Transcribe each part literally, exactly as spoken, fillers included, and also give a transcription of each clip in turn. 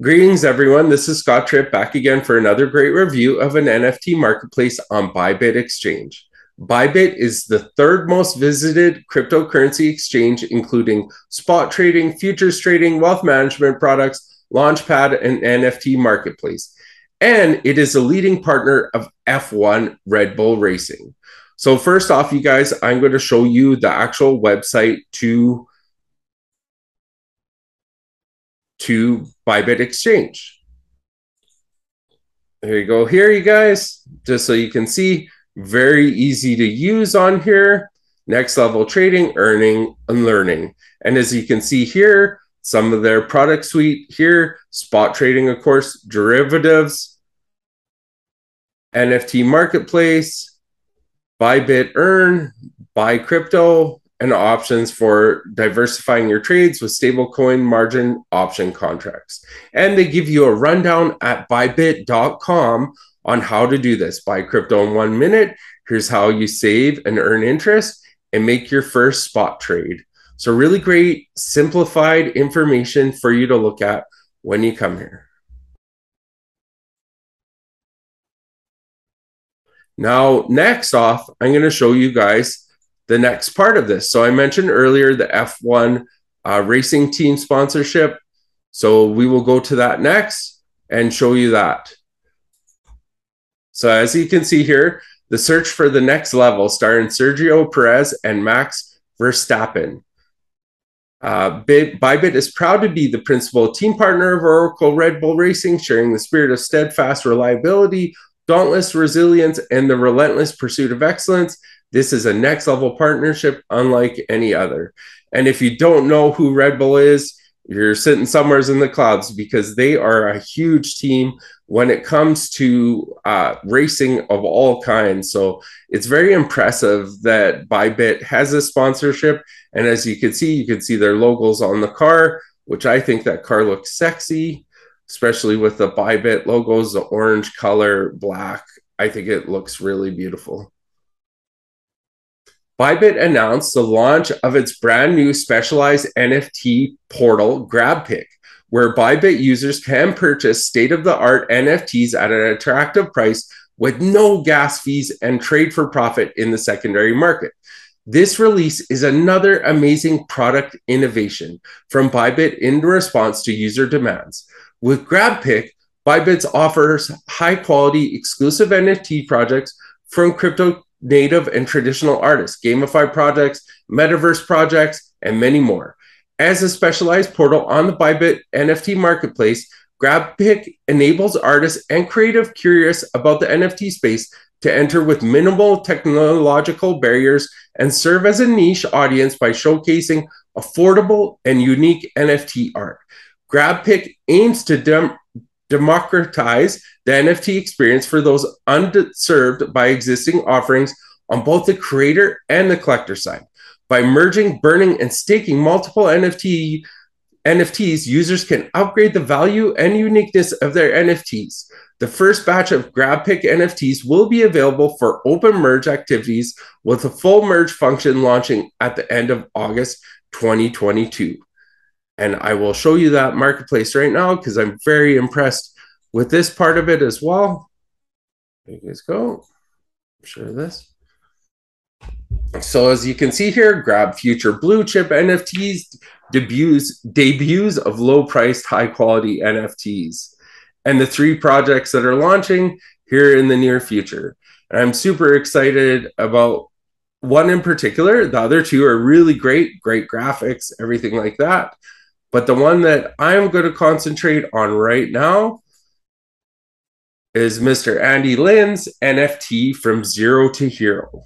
Greetings, everyone. This is Scott Tripp back again for another great review of an N F T marketplace on Bybit Exchange. Bybit is the third most visited cryptocurrency exchange, including spot trading, futures trading, wealth management products, Launchpad, and N F T marketplace. And it is a leading partner of F one Red Bull Racing. So first off, you guys, I'm going to show you the actual website to to Bybit Exchange. There you go here, you guys, just so you can see, very easy to use on here. Next level trading, earning, and learning. And as you can see here, some of their product suite here, spot trading, of course, derivatives, N F T marketplace, Bybit Earn, buy crypto, and options for diversifying your trades with stablecoin margin option contracts. And they give you a rundown at bybit dot com on how to do this. Buy crypto in one minute. Here's how you save and earn interest and make your first spot trade. So really great, simplified information for you to look at when you come here. Now, next off, I'm going to show you guys the next part of this. So I mentioned earlier the F one uh, racing team sponsorship. So we will go to that next and show you that. So as you can see here, the search for the next level starring Sergio Perez and Max Verstappen. Uh, Bybit is proud to be the principal team partner of Oracle Red Bull Racing, sharing the spirit of steadfast reliability, dauntless resilience, and the relentless pursuit of excellence. This is a next level partnership unlike any other. And if you don't know who Red Bull is, you're sitting somewhere in the clouds, because they are a huge team when it comes to uh, racing of all kinds. So it's very impressive that Bybit has a sponsorship. And as you can see, you can see their logos on the car, which I think that car looks sexy, especially with the Bybit logos, the orange color, black. I think it looks really beautiful. Bybit announced the launch of its brand new specialized N F T portal, GrabPick, where Bybit users can purchase state-of-the-art N F Ts at an attractive price with no gas fees and trade for profit in the secondary market. This release is another amazing product innovation from Bybit in response to user demands. With GrabPick, Bybit offers high-quality exclusive N F T projects from crypto native and traditional artists, gamified projects, metaverse projects, and many more. As a specialized portal on the Bybit N F T marketplace, GrabPick enables artists and creative curious about the N F T space to enter with minimal technological barriers and serve as a niche audience by showcasing affordable and unique N F T art. GrabPick aims to dem democratize the N F T experience for those underserved by existing offerings on both the creator and the collector side. By merging, burning, and staking multiple N F T N F Ts, users can upgrade the value and uniqueness of their N F Ts. The first batch of GrabPick N F Ts will be available for open merge activities, with a full merge function launching at the end of August twenty twenty-two. And I will show you that marketplace right now because I'm very impressed with this part of it as well. There you guys go. Share this. So as you can see here, grab future blue chip N F Ts, debuts, debuts of low-priced, high-quality N F Ts, and the three projects that are launching here in the near future. And I'm super excited about one in particular. The other two are really great, great graphics, everything like that. But the one that I'm going to concentrate on right now is Mister Andy Lin's N F T From Zero to Hero.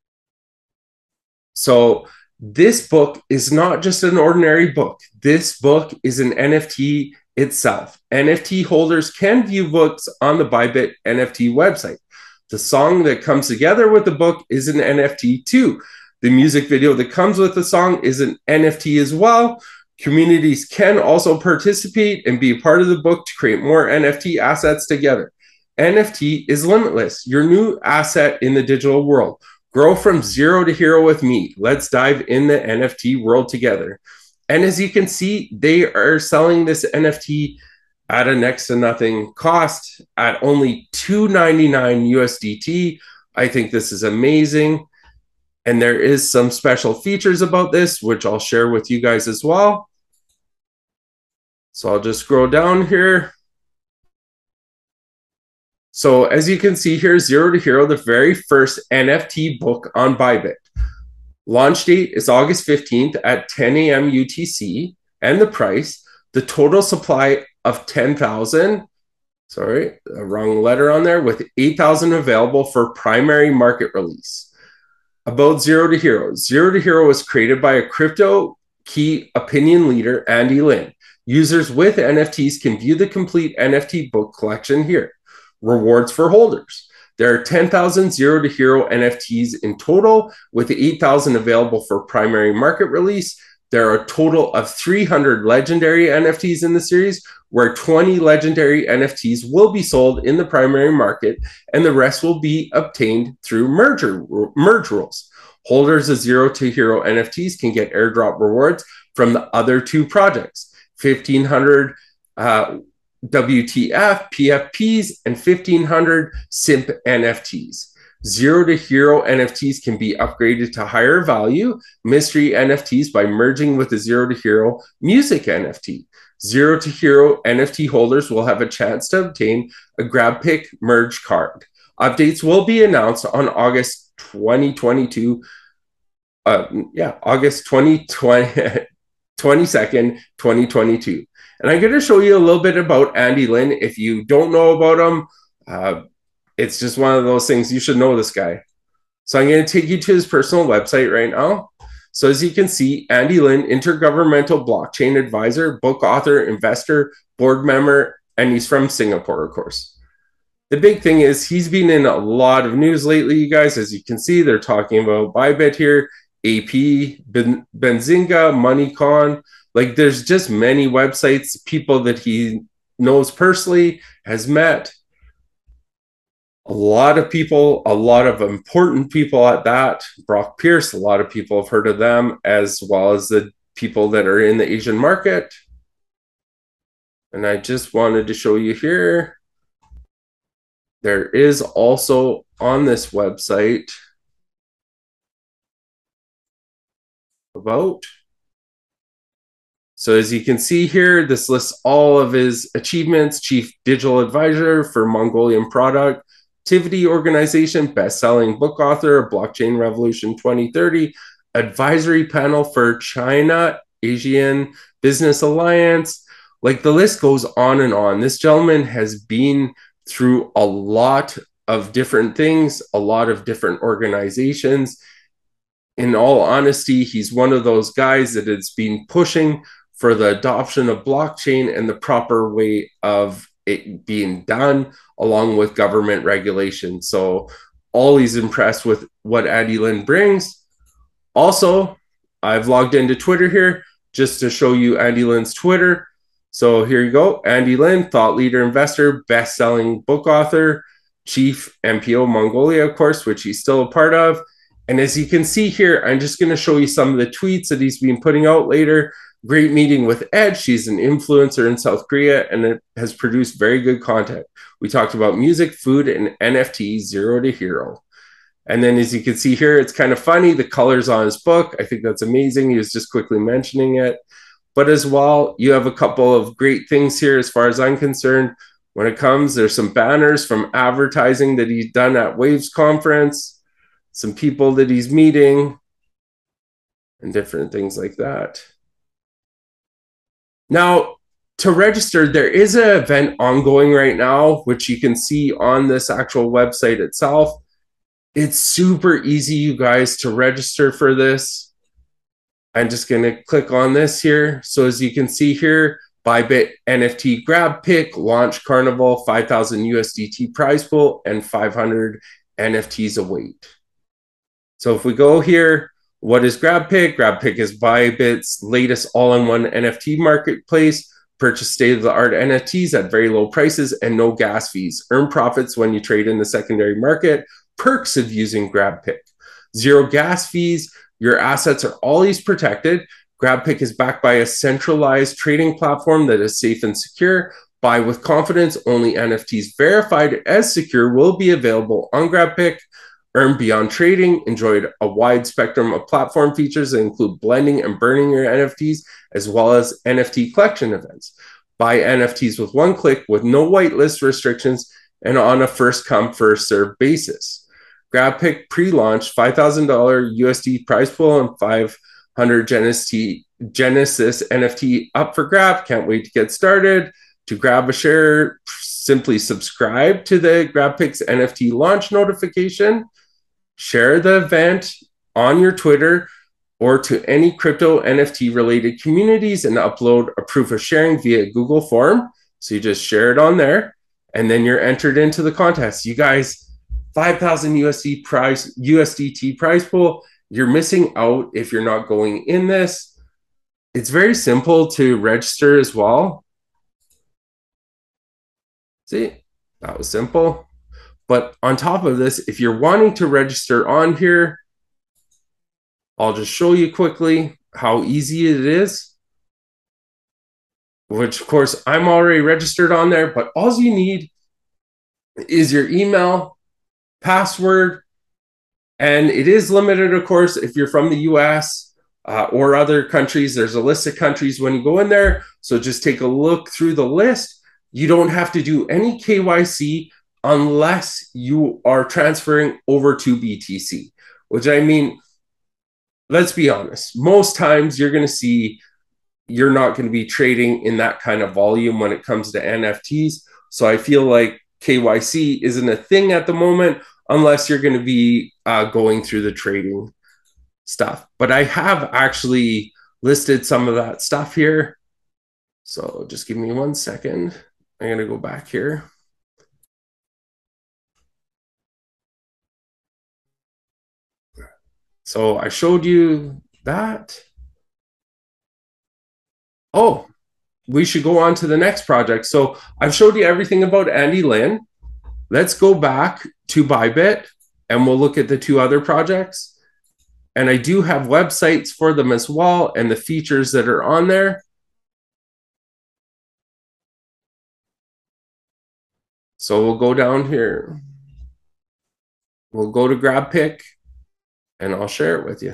So this book is not just an ordinary book. This book is an N F T itself. N F T holders can view books on the Bybit N F T website. The song that comes together with the book is an N F T too. The music video that comes with the song is an N F T as well. Communities can also participate and be a part of the book to create more N F T assets together. N F T is limitless, your new asset in the digital world. Grow from zero to hero with me. Let's dive in the N F T world together. And as you can see, they are selling this N F T at a next to nothing cost at only two ninety-nine U S D T. I think this is amazing. And there is some special features about this, which I'll share with you guys as well. So I'll just scroll down here. So as you can see here, Zero to Hero, the very first N F T book on Bybit. Launch date is August fifteenth at ten A M U T C. And the price, the total supply of ten thousand, sorry, a wrong letter on there, with eight thousand available for primary market release. About Zero to Hero. Zero to Hero was created by a crypto key opinion leader, Andy Lin. Users with N F Ts can view the complete N F T book collection here. Rewards for holders. There are ten thousand Zero to Hero N F Ts in total, with eight thousand available for primary market release. There are a total of three hundred legendary N F Ts in the series, where twenty legendary N F Ts will be sold in the primary market, and the rest will be obtained through merger, merge rules. Holders of Zero to Hero N F Ts can get airdrop rewards from the other two projects, fifteen hundred uh, W T F, P F Ps, and fifteen hundred Simp N F Ts. Zero to Hero N F Ts can be upgraded to higher value mystery N F Ts by merging with the Zero to Hero music N F T. Zero to Hero N F T holders will have a chance to obtain a GrabPick merge card. Updates will be announced on August twenty twenty-two. Uh, yeah, August twenty twenty, twenty-second, twenty twenty-two. And I'm going to show you a little bit about Andy Lin. If you don't know about him, uh, it's just one of those things. You should know this guy. So I'm going to take you to his personal website right now. So as you can see, Andy Lin, intergovernmental blockchain advisor, book author, investor, board member, and he's from Singapore, of course. The big thing is he's been in a lot of news lately, you guys. As you can see, they're talking about Bybit here, A P, ben, Benzinga, MoneyCon. Like, there's just many websites, people that he knows personally, has met. A lot of people, a lot of important people at that. Brock Pierce, a lot of people have heard of them, as well as the people that are in the Asian market. And I just wanted to show you here. There is also on this website about. So as you can see here, this lists all of his achievements: Chief Digital Advisor for Mongolian Productivity Organization, best-selling book author, Blockchain Revolution twenty thirty, advisory panel for China Asian Business Alliance. Like, the list goes on and on. This gentleman has been through a lot of different things, a lot of different organizations. In all honesty, he's one of those guys that has been pushing for the adoption of blockchain and the proper way of it being done, along with government regulation. So always impressed with what Andy Lin brings. Also, I've logged into Twitter here just to show you Andy Lin's Twitter. So here you go. Andy Lin, thought leader, investor, best-selling book author, chief M P O Mongolia, of course, which he's still a part of. And as you can see here, I'm just going to show you some of the tweets that he's been putting out later. Great meeting with Ed. She's an influencer in South Korea, and it has produced very good content. We talked about music, food, and N F T, Zero to Hero. And then as you can see here, it's kind of funny, the colors on his book. I think that's amazing. He was just quickly mentioning it. But as well, you have a couple of great things here as far as I'm concerned. When it comes, there's some banners from advertising that he's done at Waves conference, some people that he's meeting, and different things like that. Now, to register, there is an event ongoing right now, which you can see on this actual website itself. It's super easy, you guys, to register for this. I'm just going to click on this here. So as you can see here, Bybit N F T GrabPick, Launch Carnival, five thousand U S D T prize pool, and five hundred N F Ts await. So if we go here, what is GrabPick? GrabPick is Bybit's latest all-in-one N F T marketplace. Purchase state-of-the-art N F Ts at very low prices and no gas fees. Earn profits when you trade in the secondary market. Perks of using GrabPick: zero gas fees. Your assets are always protected. GrabPick is backed by a centralized trading platform that is safe and secure. Buy with confidence. Only N F Ts verified as secure will be available on GrabPick. Earn beyond trading. Enjoy a wide spectrum of platform features that include blending and burning your N F Ts, as well as N F T collection events. Buy N F Ts with one click with no whitelist restrictions and on a first come, first served basis. GrabPick pre-launch five thousand dollars U S D prize pool and five hundred Genesis, Genesis N F T up for grab. Can't wait to get started. To grab a share, simply subscribe to the GrabPick's N F T launch notification, share the event on your Twitter or to any crypto N F T related communities, and upload a proof of sharing via Google form. So you just share it on there and then you're entered into the contest. You guys, five thousand U S D prize, U S D T prize pool. You're missing out if you're not going in this. It's very simple to register as well. See, that was simple. But on top of this, if you're wanting to register on here, I'll just show you quickly how easy it is. Which, of course, I'm already registered on there, but all you need is your email, password, and it is limited, of course, if you're from the U S uh, or other countries. There's a list of countries when you go in there, so just take a look through the list. You don't have to do any K Y C unless you are transferring over to B T C, which I mean, let's be honest, most times you're going to see you're not going to be trading in that kind of volume when it comes to N F Ts. So I feel like K Y C isn't a thing at the moment unless you're going to be uh, going through the trading stuff. But I have actually listed some of that stuff here. So just give me one second. I'm going to go back here. So I showed you that. Oh, we should go on to the next project. So I've showed you everything about Andy Lin. Let's go back to Bybit and we'll look at the two other projects. And I do have websites for them as well and the features that are on there. So we'll go down here. We'll go to GrabPick and I'll share it with you.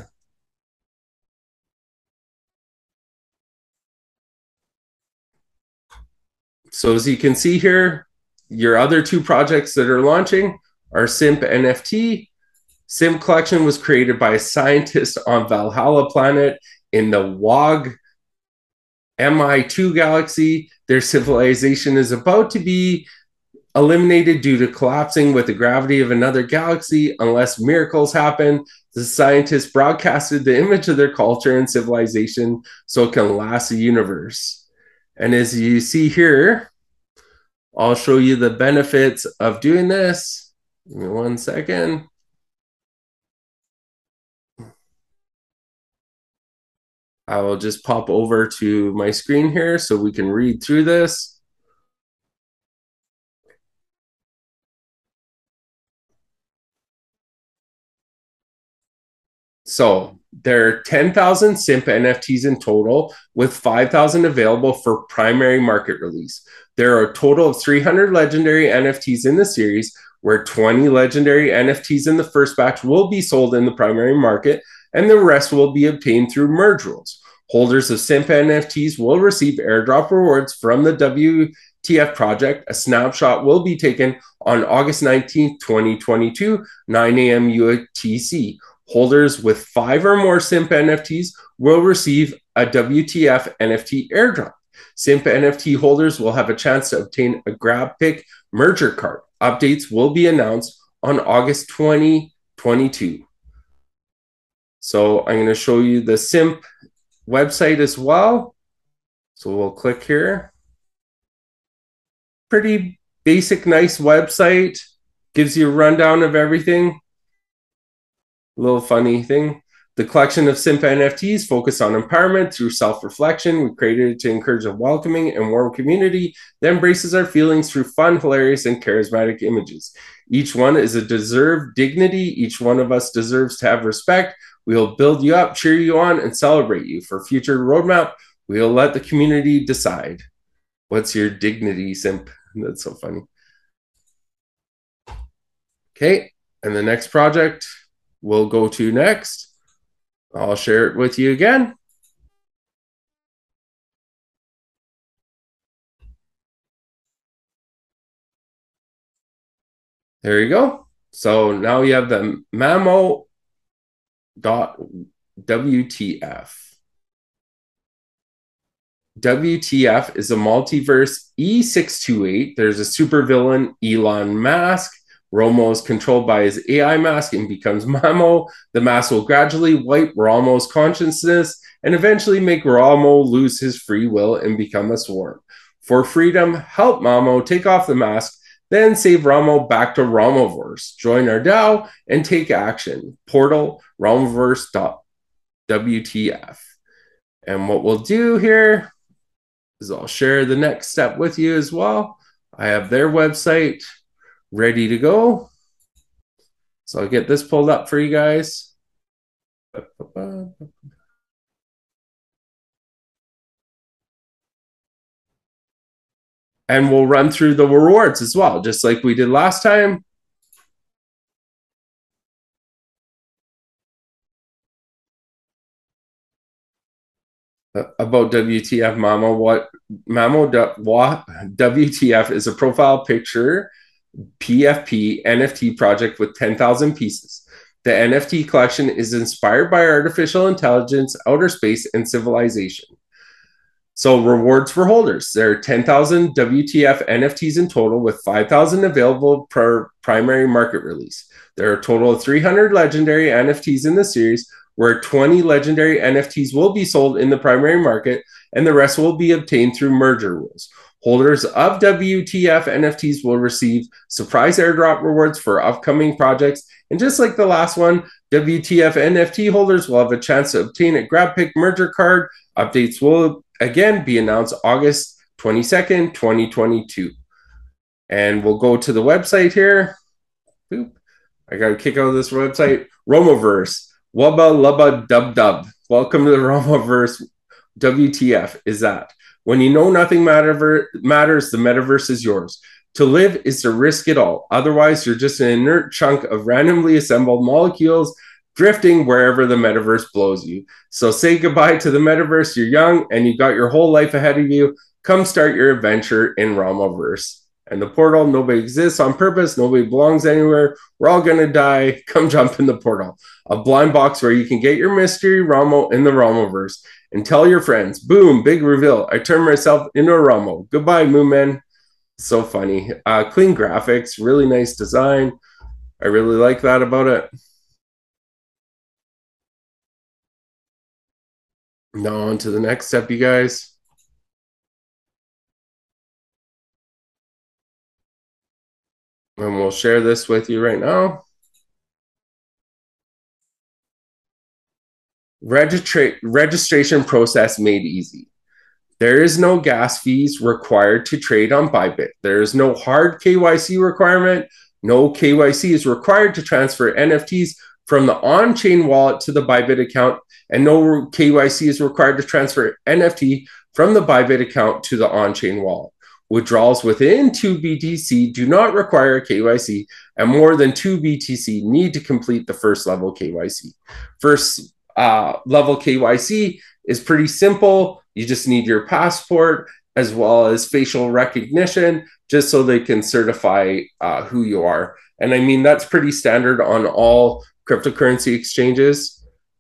So as you can see here, your other two projects that are launching are Simp N F T. Simp Collection was created by a scientist on Valhalla planet in the W O G M I two galaxy. Their civilization is about to be eliminated due to collapsing with the gravity of another galaxy. Unless miracles happen, the scientists broadcasted the image of their culture and civilization so it can last the universe. And as you see here, I'll show you the benefits of doing this. Give me one second. I will just pop over to my screen here so we can read through this. So there are ten thousand Simp N F Ts in total, with five thousand available for primary market release. There are a total of three hundred legendary N F Ts in the series, where twenty legendary N F Ts in the first batch will be sold in the primary market, and the rest will be obtained through merge rules. Holders of Simp N F Ts will receive airdrop rewards from the W T F project. A snapshot will be taken on August nineteenth, twenty twenty-two, nine A M U T C. Holders with five or more Simp N F Ts will receive a W T F N F T airdrop. Simp N F T holders will have a chance to obtain a GrabPick merger card. Updates will be announced on August twenty twenty-two. So I'm going to show you the Simp website as well. So we'll click here. Pretty basic, nice website. Gives you a rundown of everything. A little funny thing. The collection of Simp N F Ts focus on empowerment through self-reflection. We created it to encourage a welcoming and warm community that embraces our feelings through fun, hilarious, and charismatic images. Each one is a deserved dignity. Each one of us deserves to have respect. We'll build you up, cheer you on, and celebrate you. For future roadmap, we'll let the community decide. What's your dignity, simp? That's so funny. Okay, and the next project we'll go to next. I'll share it with you again. There you go. So now you have the Mamo dot W T F. W T F is a multiverse E six twenty-eight. There's a supervillain, Elon Musk. Romo is controlled by his A I mask and becomes Mamo. The mask will gradually wipe Romo's consciousness and eventually make Romo lose his free will and become a swarm. For freedom, help Mamo take off the mask, then save Romo back to Romoverse. Join our DAO and take action. Portal Romoverse dot W T F. And what we'll do here is I'll share the next step with you as well. I have their website ready to go. So I'll get this pulled up for you guys. And we'll run through the rewards as well, just like we did last time. About W T F Mamo, what Mamo W T F is a profile picture P F P N F T project with ten thousand pieces. The N F T collection is inspired by artificial intelligence, outer space, and civilization. So rewards for holders. There are ten thousand W T F N F Ts in total with five thousand available per primary market release. There are a total of three hundred legendary N F Ts in the series, where twenty legendary N F Ts will be sold in the primary market and the rest will be obtained through merger rules. Holders of W T F N F Ts will receive surprise airdrop rewards for upcoming projects. And just like the last one, W T F N F T holders will have a chance to obtain a GrabPick merger card. Updates will again be announced August twenty-second, twenty twenty-two. And we'll go to the website here. Boop. I got to kick out of this website. Romoverse. Wubba lubba dub dub. Welcome to the Romoverse. W T F is that. When you know nothing matter, matters, the metaverse is yours. To live is to risk it all. Otherwise, you're just an inert chunk of randomly assembled molecules drifting wherever the metaverse blows you. So say goodbye to the metaverse. You're young and you got your whole life ahead of you. Come start your adventure in Romoverse. And the portal, nobody exists on purpose. Nobody belongs anywhere. We're all going to die. Come jump in the portal. A blind box where you can get your mystery Romo in the Romoverse. And tell your friends, boom, big reveal. I turned myself into a Romo. Goodbye, Moomin. So funny. Uh, clean graphics, really nice design. I really like that about it. Now on to the next step, you guys. And we'll share this with you right now. Registra- registration process made easy. There is no gas fees required to trade on Bybit. There is no hard K Y C requirement. No K Y C is required to transfer N F Ts from the on-chain wallet to the Bybit account, and no K Y C is required to transfer N F T from the Bybit account to the on-chain wallet. Withdrawals within two B T C do not require K Y C, and more than two B T C need to complete the first level K Y C. First uh, level K Y C is pretty simple. You just need your passport as well as facial recognition, just so they can certify uh, who you are. And I mean, that's pretty standard on all cryptocurrency exchanges.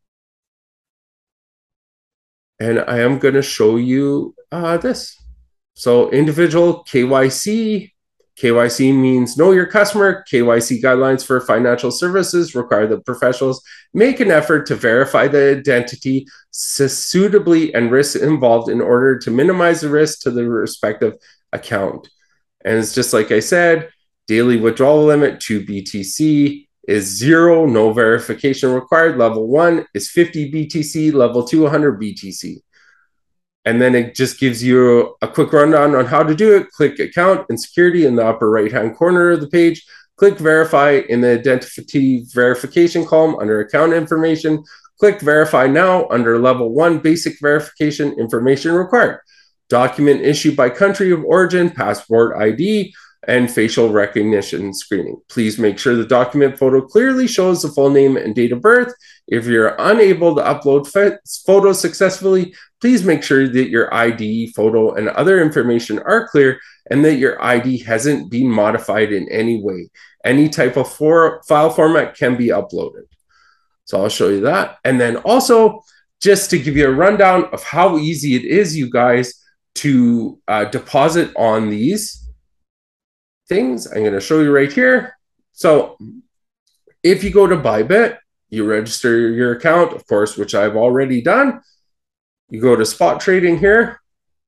And I am going to show you uh, this. So individual K Y C. K Y C means know your customer. K Y C guidelines for financial services require that professionals make an effort to verify the identity suitably and risks involved in order to minimize the risk to the respective account. And it's just like I said, daily withdrawal limit to B T C is zero, no verification required. Level one is fifty B T C, level two, one hundred B T C. And then it just gives you a quick rundown on how to do it. Click account and security in the upper right-hand corner of the page. Click verify in the identity verification column under account information. Click verify now under level one basic verification information required. document issued by country of origin, passport I D, and facial recognition screening. Please make sure the document photo clearly shows the full name and date of birth. If you're unable to upload photos successfully, please make sure that your I D, photo, and other information are clear and that your I D hasn't been modified in any way. Any type of for file format can be uploaded. So I'll show you that. And then also, just to give you a rundown of how easy it is, you guys, to uh, deposit on these things. I'm going to show you right here. So if you go to Bybit, you register your account, of course, which I've already done. You go to spot trading here.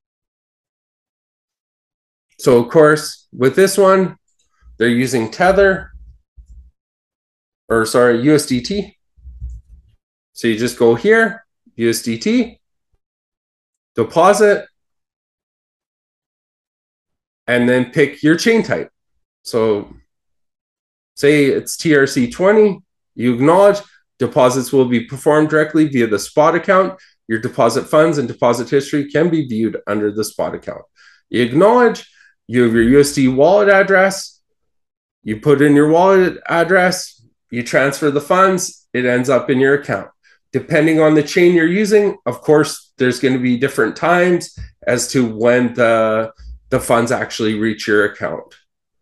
So of course, with this one, they're using Tether, or sorry, U S D T. So you just go here, U S D T, deposit, and then pick your chain type. So say it's T R C twenty, you acknowledge, deposits will be performed directly via the spot account. Your deposit funds and deposit history can be viewed under the spot account. You acknowledge, you have your U S D wallet address, you put in your wallet address, you transfer the funds, it ends up in your account. Depending on the chain you're using, of course, there's going to be different times as to when the, the funds actually reach your account.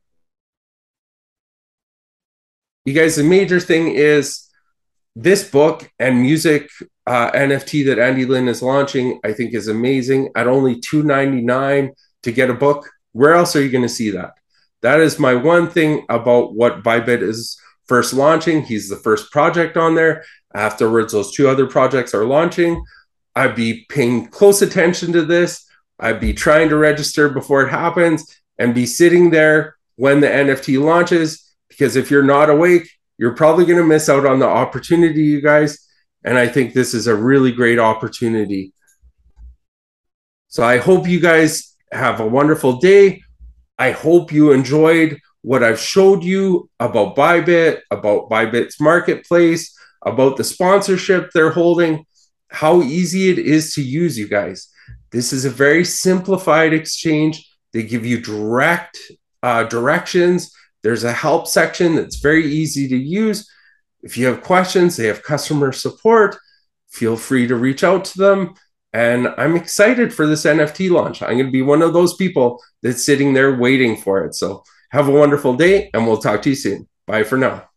You guys, the major thing is this book and music uh, N F T that Andy Lin is launching, I think is amazing. At only two ninety-nine to get a book, where else are you going to see that? That is my one thing about what Bybit is first launching. He's the first project on there. Afterwards, those two other projects are launching. I'd be paying close attention to this. I'd be trying to register before it happens and be sitting there when the N F T launches, because if you're not awake, you're probably going to miss out on the opportunity, you guys. And I think this is a really great opportunity. So I hope you guys have a wonderful day. I hope you enjoyed what I've showed you about Bybit, about Bybit's marketplace, about the sponsorship they're holding, how easy it is to use, you guys. This is a very simplified exchange. They give you direct uh, directions. There's a help section that's very easy to use. If you have questions, they have customer support. Feel free to reach out to them. And I'm excited for this N F T launch. I'm going to be one of those people that's sitting there waiting for it. So have a wonderful day, and we'll talk to you soon. Bye for now.